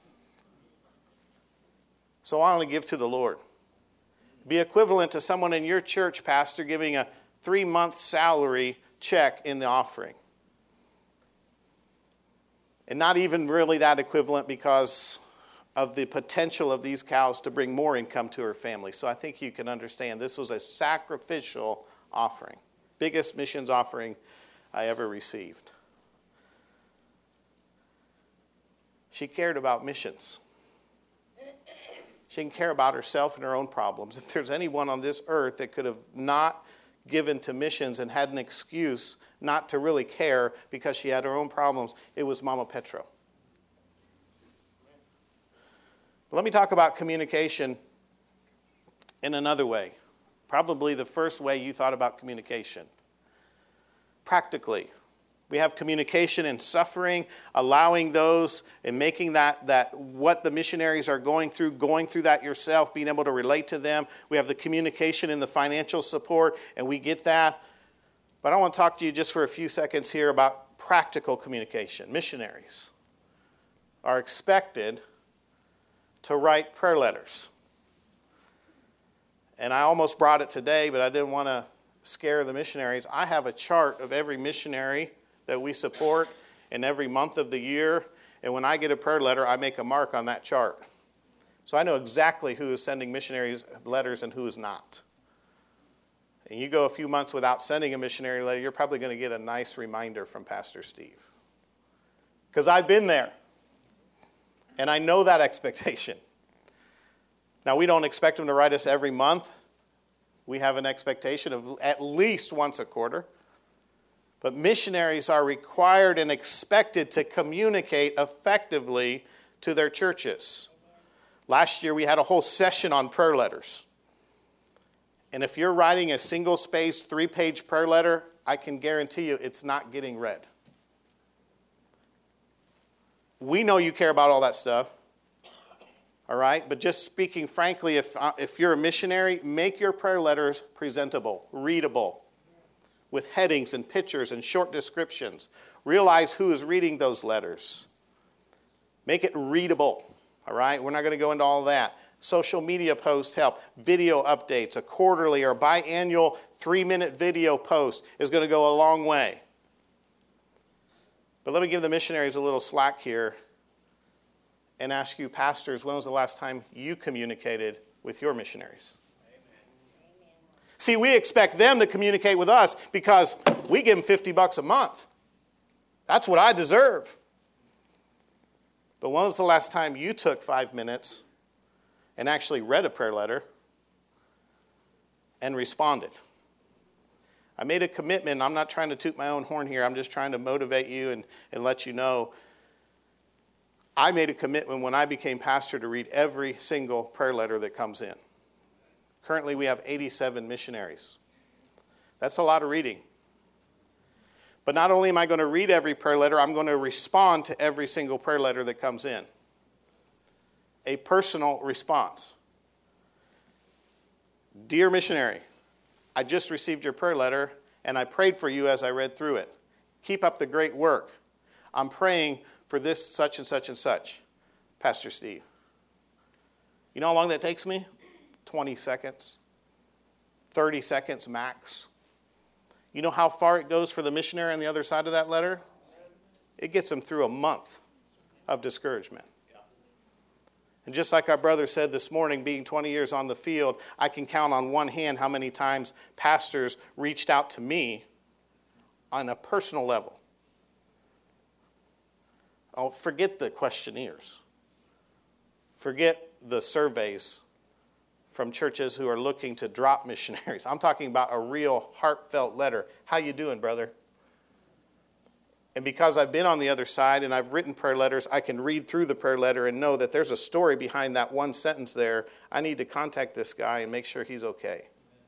So I only give to the Lord. Be equivalent to someone in your church, pastor, giving a 3-month salary check in the offering. And not even really that equivalent because of the potential of these cows to bring more income to her family. So I think you can understand this was a sacrificial offering. Biggest missions offering I ever received. She cared about missions. She didn't care about herself and her own problems. If there's anyone on this earth that could have not given to missions and had an excuse not to really care because she had her own problems, it was Mama Petro. But let me talk about communication in another way. Probably the first way you thought about communication. Practically. We have communication in suffering, allowing those and making that what the missionaries are going through that yourself, being able to relate to them. We have the communication in the financial support, and we get that. But I want to talk to you just for a few seconds here about practical communication. Missionaries are expected to write prayer letters. And I almost brought it today, but I didn't want to scare the missionaries. I have a chart of every missionary that we support in every month of the year. And when I get a prayer letter, I make a mark on that chart. So I know exactly who is sending missionaries letters and who is not. And you go a few months without sending a missionary letter, you're probably going to get a nice reminder from Pastor Steve. Because I've been there. And I know that expectation. Now, we don't expect them to write us every month. We have an expectation of at least once a quarter. But missionaries are required and expected to communicate effectively to their churches. Last year, we had a whole session on prayer letters. And if you're writing a single-spaced 3-page prayer letter, I can guarantee you it's not getting read. We know you care about all that stuff. All right? But just speaking frankly, if you're a missionary, make your prayer letters presentable, readable, with headings and pictures and short descriptions. Realize who is reading those letters. Make it readable, all right? We're not going to go into all that. Social media posts help. Video updates, a quarterly or biannual 3-minute video post is going to go a long way. But let me give the missionaries a little slack here and ask you, pastors, when was the last time you communicated with your missionaries? See, we expect them to communicate with us because we give them $50 a month. That's what I deserve. But when was the last time you took 5 minutes and actually read a prayer letter and responded? I made a commitment. I'm not trying to toot my own horn here. I'm just trying to motivate you and let you know. I made a commitment when I became pastor to read every single prayer letter that comes in. Currently, we have 87 missionaries. That's a lot of reading. But not only am I going to read every prayer letter, I'm going to respond to every single prayer letter that comes in. A personal response. Dear missionary, I just received your prayer letter, and I prayed for you as I read through it. Keep up the great work. I'm praying for this, such and such and such. Pastor Steve. You know how long that takes me? 20 seconds, 30 seconds max. You know how far it goes for the missionary on the other side of that letter? It gets them through a month of discouragement. And just like our brother said this morning, being 20 years on the field, I can count on one hand how many times pastors reached out to me on a personal level. Oh, forget the questionnaires. Forget the surveys from churches who are looking to drop missionaries. I'm talking about a real heartfelt letter. How you doing, brother? And because I've been on the other side and I've written prayer letters, I can read through the prayer letter and know that there's a story behind that one sentence there. I need to contact this guy and make sure he's okay.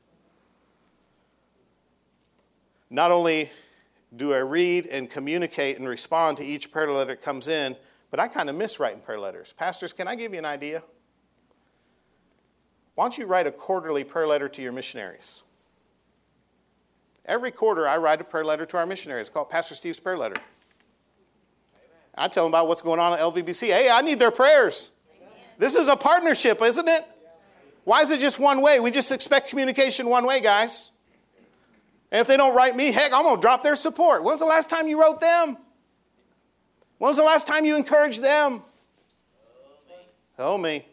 Not only do I read and communicate and respond to each prayer letter that comes in, but I kind of miss writing prayer letters. Pastors, can I give you an idea? Why don't you write a quarterly prayer letter to your missionaries? Every quarter, I write a prayer letter to our missionaries. It's called Pastor Steve's Prayer Letter. Amen. I tell them about what's going on at LVBC. Hey, I need their prayers. Amen. This is a partnership, isn't it? Why is it just one way? We just expect communication one way, guys. And if they don't write me, heck, I'm going to drop their support. When's the last time you wrote them? When was the last time you encouraged them? Oh, me.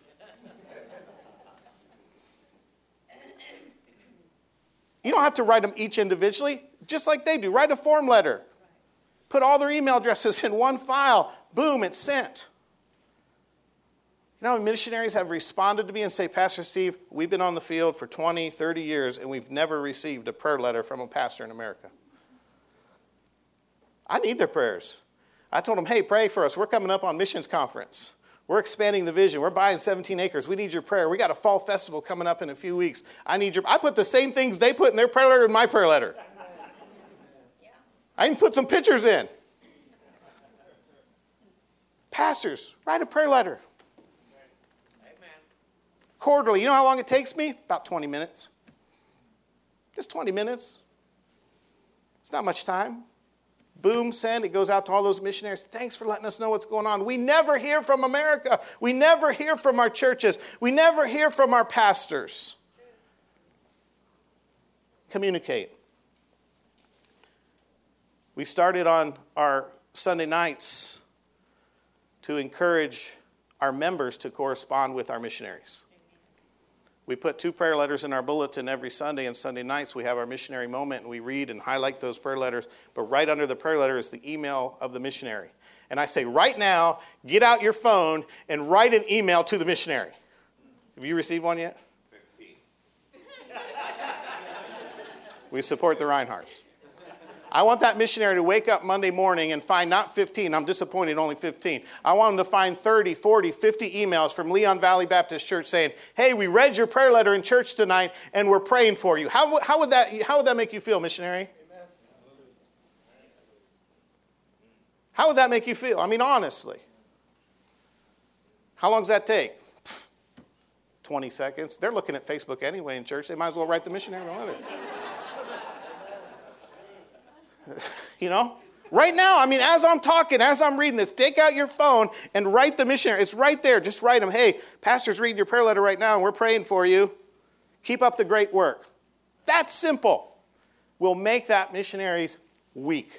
You don't have to write them each individually, just like they do. Write a form letter. Put all their email addresses in one file. Boom, it's sent. You know, missionaries have responded to me and say, Pastor Steve, we've been on the field for 20, 30 years, and we've never received a prayer letter from a pastor in America. I need their prayers. I told them, hey, pray for us. We're coming up on missions conference. We're expanding the vision. We're buying 17 acres. We need your prayer. We got a fall festival coming up in a few weeks. I put the same things they put in their prayer letter in my prayer letter. I even put some pictures in. Pastors, write a prayer letter. Amen. Quarterly. You know how long it takes me? About 20 minutes. Just 20 minutes. It's not much time. Boom, send. It goes out to all those missionaries. Thanks for letting us know what's going on. We never hear from America. We never hear from our churches. We never hear from our pastors. Communicate. We started on our Sunday nights to encourage our members to correspond with our missionaries. We put 2 prayer letters in our bulletin every Sunday, and Sunday nights we have our missionary moment, and we read and highlight those prayer letters. But right under the prayer letter is the email of the missionary. And I say, right now, get out your phone and write an email to the missionary. Have you received one yet? 15. We support the Reinhardts. I want that missionary to wake up Monday morning and find not 15. I'm disappointed, only 15. I want him to find 30, 40, 50 emails from Leon Valley Baptist Church saying, hey, we read your prayer letter in church tonight, and we're praying for you. How would that make you feel, missionary? Amen. How would that make you feel? I mean, honestly. How long does that take? 20 seconds. They're looking at Facebook anyway in church. They might as well write the missionary a letter. You know, right now, I mean, as I'm talking, as I'm reading this, take out your phone and write the missionary. It's right there. Just write them. Hey, pastor's reading your prayer letter right now, and we're praying for you. Keep up the great work. That's simple. We'll make that missionary's week.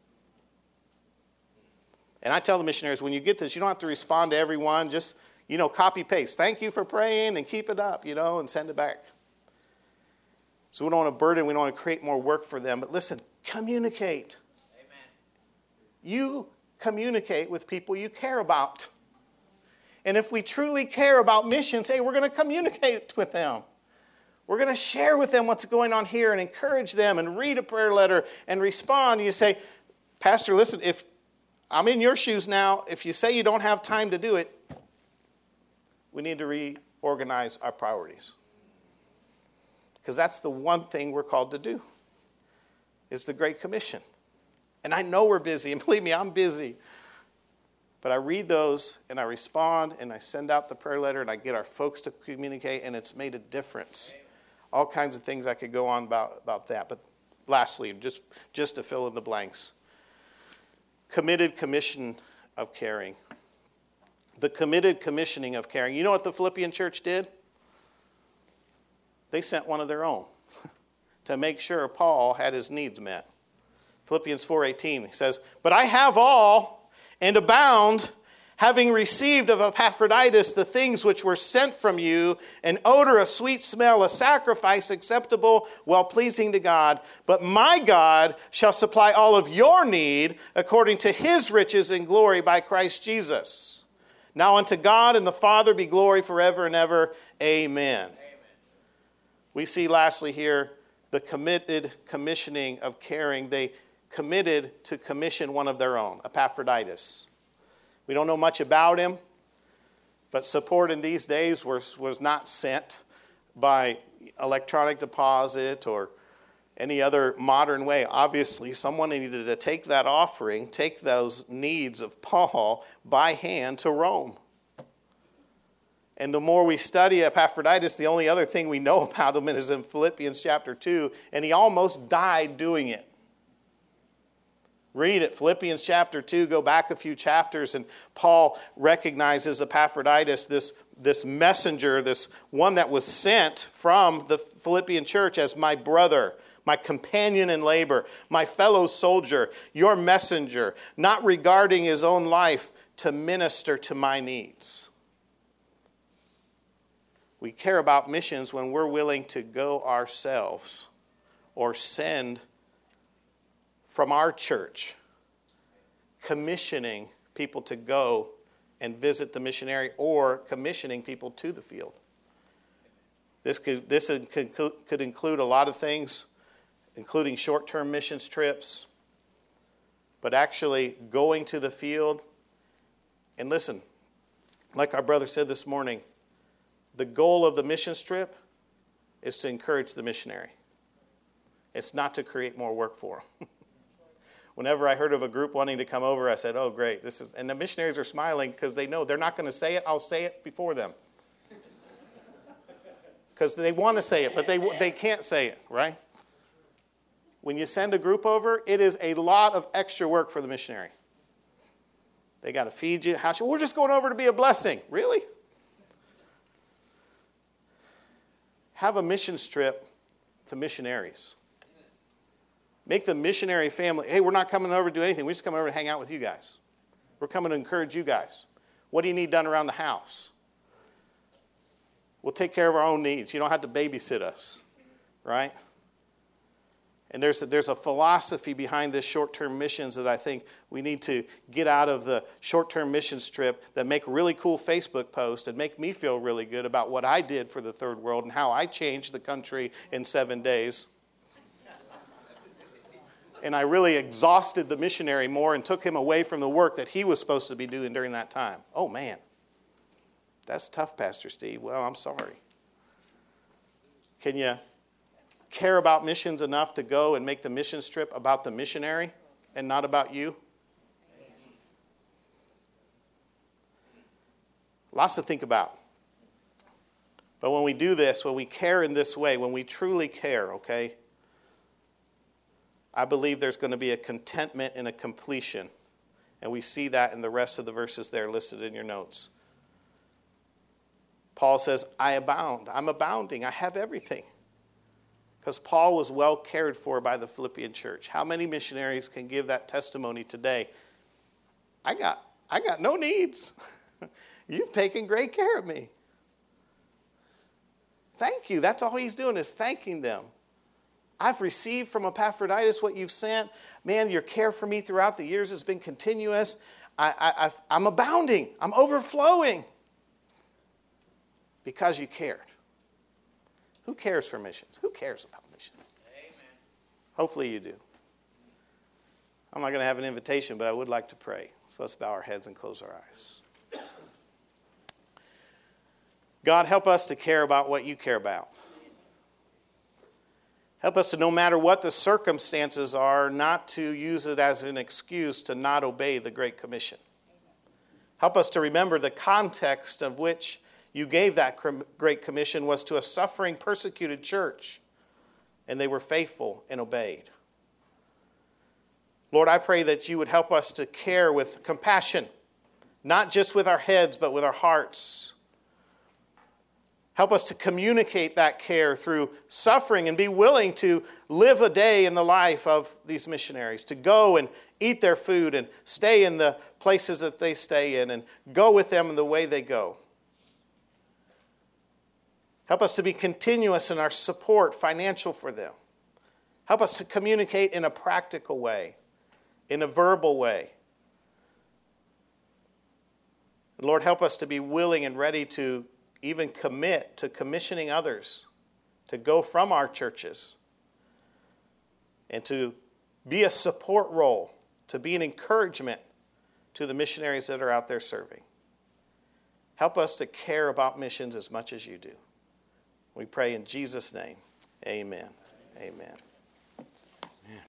And I tell the missionaries, when you get this, you don't have to respond to everyone. Just, copy paste. Thank you for praying, and keep it up, and send it back. So we don't want to burden, we don't want to create more work for them. But listen, communicate. Amen. You communicate with people you care about. And if we truly care about missions, hey, we're going to communicate with them. We're going to share with them what's going on here and encourage them and read a prayer letter and respond. You say, Pastor, listen, if I'm in your shoes now, if you say you don't have time to do it, we need to reorganize our priorities. Because that's the one thing we're called to do, is the Great Commission. And I know we're busy, and believe me, I'm busy. But I read those, and I respond, and I send out the prayer letter, and I get our folks to communicate, and it's made a difference. All kinds of things I could go on about that. But lastly, just to fill in the blanks, committed commission of caring. The committed commissioning of caring. You know what the Philippian church did? They sent one of their own to make sure Paul had his needs met. Philippians 4:18 says, but I have all and abound, having received of Epaphroditus the things which were sent from you, an odor, a sweet smell, a sacrifice acceptable, well-pleasing to God. But my God shall supply all of your need according to his riches and glory by Christ Jesus. Now unto God and the Father be glory forever and ever. Amen. We see lastly here the committed commissioning of caring. They committed to commission one of their own, Epaphroditus. We don't know much about him, but support in these days was not sent by electronic deposit or any other modern way. Obviously, someone needed to take that offering, take those needs of Paul by hand to Rome. And the more we study Epaphroditus, the only other thing we know about him is in Philippians chapter 2, and he almost died doing it. Read it, Philippians chapter 2, go back a few chapters, and Paul recognizes Epaphroditus, this messenger, this one that was sent from the Philippian church as my brother, my companion in labor, my fellow soldier, your messenger, not regarding his own life to minister to my needs. We care about missions when we're willing to go ourselves or send from our church, commissioning people to go and visit the missionary or commissioning people to the field. This could include a lot of things, including short-term missions trips, but actually going to the field. And listen, like our brother said this morning, the goal of the missions trip is to encourage the missionary. It's not to create more work for them. Whenever I heard of a group wanting to come over, I said, oh, great. And the missionaries are smiling because they know they're not going to say it. I'll say it before them. Because they want to say it, but they can't say it, right? When you send a group over, it is a lot of extra work for the missionary. They got to feed you. We're just going over to be a blessing. Really? Have a missions trip to missionaries. Make the missionary family, hey, we're not coming over to do anything. We just come over to hang out with you guys. We're coming to encourage you guys. What do you need done around the house? We'll take care of our own needs. You don't have to babysit us, right? And there's a philosophy behind this short-term missions that I think we need to get out of the short-term missions trip that make a really cool Facebook post and make me feel really good about what I did for the third world and how I changed the country in 7 days. And I really exhausted the missionary more and took him away from the work that he was supposed to be doing during that time. Oh, man. That's tough, Pastor Steve. Well, I'm sorry. Can you care about missions enough to go and make the missions trip about the missionary and not about you? Lots to think about. But when we do this, when we care in this way, when we truly care, okay, I believe there's going to be a contentment and a completion. And we see that in the rest of the verses there listed in your notes. Paul says, I abound. I'm abounding. I have everything. Because Paul was well cared for by the Philippian church. How many missionaries can give that testimony today? I got no needs. You've taken great care of me. Thank you. That's all he's doing is thanking them. I've received from Epaphroditus what you've sent. Man, your care for me throughout the years has been continuous. I'm abounding. I'm overflowing. Because you cared. Who cares for missions? Who cares about missions? Amen. Hopefully you do. I'm not going to have an invitation, but I would like to pray. So let's bow our heads and close our eyes. God, help us to care about what you care about. Help us to, no matter what the circumstances are, not to use it as an excuse to not obey the Great Commission. Help us to remember the context of which you gave that Great Commission was to a suffering, persecuted church, and they were faithful and obeyed. Lord, I pray that you would help us to care with compassion, not just with our heads, but with our hearts. Help us to communicate that care through suffering and be willing to live a day in the life of these missionaries, to go and eat their food and stay in the places that they stay in and go with them in the way they go. Help us to be continuous in our support, financial for them. Help us to communicate in a practical way, in a verbal way. Lord, help us to be willing and ready to even commit to commissioning others to go from our churches and to be a support role, to be an encouragement to the missionaries that are out there serving. Help us to care about missions as much as you do. We pray in Jesus' name. Amen. Amen.